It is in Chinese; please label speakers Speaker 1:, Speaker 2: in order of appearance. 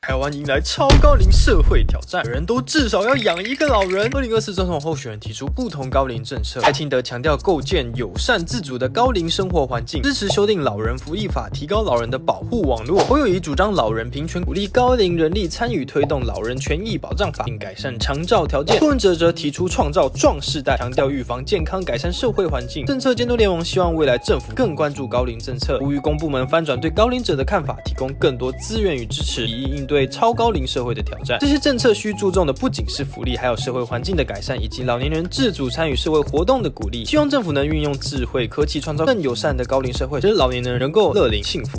Speaker 1: 台湾迎来超高龄社会挑战，人都至少要养一个老人。2024总统候选人提出不同高龄政策，赖清德强调构建友善自主的高龄生活环境，支持修订老人福利法，提高老人的保护网络。侯友宜主张老人平权，鼓励高龄人力参与推动老人权益保障法，并改善长照条件。柯文哲则提出创造壮世代，强调预防健康，改善社会环境。政策监督联盟希望未来政府更关注高龄政策，呼吁公部门翻转对高龄者的看法，提供更多资源与支持，以应对超高龄社会的挑战。这些政策需注重的不仅是福利，还有社会环境的改善，以及老年人自主参与社会活动的鼓励。希望政府能运用智慧科技，创造更友善的高龄社会，使老年人能够乐龄幸福。